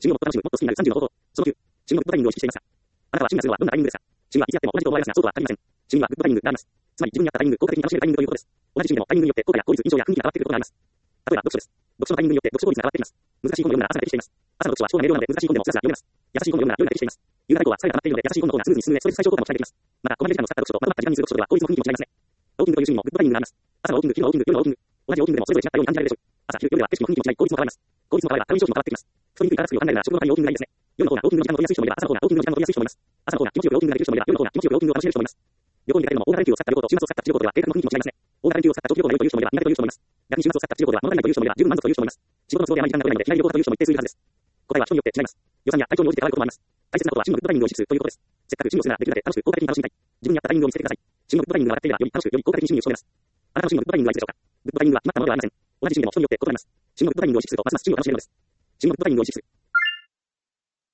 自分をもっと楽しむ、もっと好きになる30の方法。その9、自分のグッドタイミングを意識していますか？あなたは趣味がするのはどんなタイミングですか？趣味はいつやっても同じと思われますが、そうとは限りません。趣味はグッドタイミングがあります。つまり自分に合ったタイミング、効果的に楽しめるタイミングということです。同じ趣味でもタイミングによって効果や効率、印象や雰囲気が変わってくることがあります。例えば読書です。読書のタイミングによって読書効率が変わってきます。難しい本を読むなら朝が適しています。朝の読書は思考が明瞭なので難しい本でもスラスラ読めます。優しい本を読むなら夜が適しています。夕方以降は疲れが溜まっているので優しい本の方がスムーズに進め、ストレス解消効果も期待できます。また、同じ時間を使った読書とまとまった時間にする読書では効率も雰囲気も違いますね。ウォーキングという趣味もグッドタイミングがあります。朝のウォーキング、昼のウォーキング、夜のウォーキング。同じウォーキングでもそれぞれ違ったように感じられるでしょう。朝、昼、夜では景色も雰囲気も違い、効率も変わります。効率も変われば体調子も変わってきます。太りにくい体つきを考えるなら食の他にウォーキングがいいですね。夜の方がウォーキングの時間の取りやすい人もいれば朝の方がウォーキングの時間の取りやすい人もいます。朝の方が気持ちよくウォーキングができる人もいれば夜の方が気持ちよくウォーキングを楽しめる人もいます。旅行に出かけるのも大型連休を使った旅行と週末を使ったプチ旅行では計画の雰囲気も違いますね。大型連休を使った長期旅行が良いという人もいれば苦手という人もいます。逆に週末を使ったプチ旅行では物足りないという人もいれば十分満足という人もいます。仕事の都合であまり時間が取れないのでいきなり旅行という人も一定数いるはずです。答えは人によって違います。予算や体調に応じて変わることもあります。大切なことは趣味のグッドタイミングを意識するということです。せっかく趣味をするならできるだけ楽しく効果的に楽しみたい。自分に合ったタイミングを見つけてください。趣味のグッドタイミングが分かっていればより楽しくより効果的に趣味を仕留めます。あなたの趣味のグッドタイミングはいつでしょうか？グッドタイミングは決まったものではありません。同じ趣味でも人によって異なります。趣味のグッドタイミングを意識するとますます趣味を楽しめるのです。趣味のグッドタイミングを意識する。